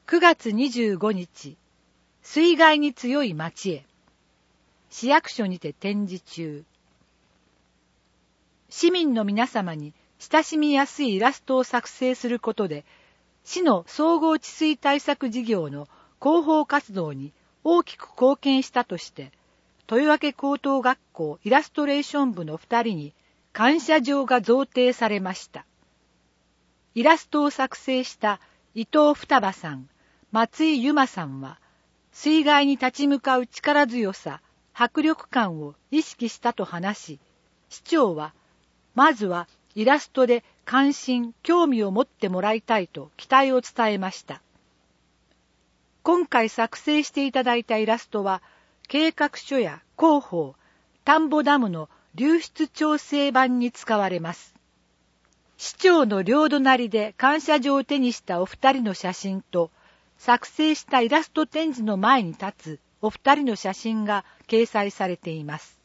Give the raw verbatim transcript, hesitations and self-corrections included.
くがつにじゅうごにち、水害に強い町へ。市役所にて展示中。市民の皆様に親しみやすいイラストを作成することで、市の総合治水対策事業の広報活動に大きく貢献したとして、豊明高等学校イラストレーション部のふたりに感謝状が贈呈されました。イラストを作成した伊藤双葉さん、松井由真さんは、水害に立ち向かう力強さ、迫力感を意識したと話し、市長は、まずはイラストで関心、興味を持ってもらいたいと期待を伝えました。今回作成していただいたイラストは、計画書や広報、田んぼダムの流出調整板に使われます。市長の両隣で感謝状を手にしたお二人の写真と、作成したイラスト展示の前に立つお二人の写真が掲載されています。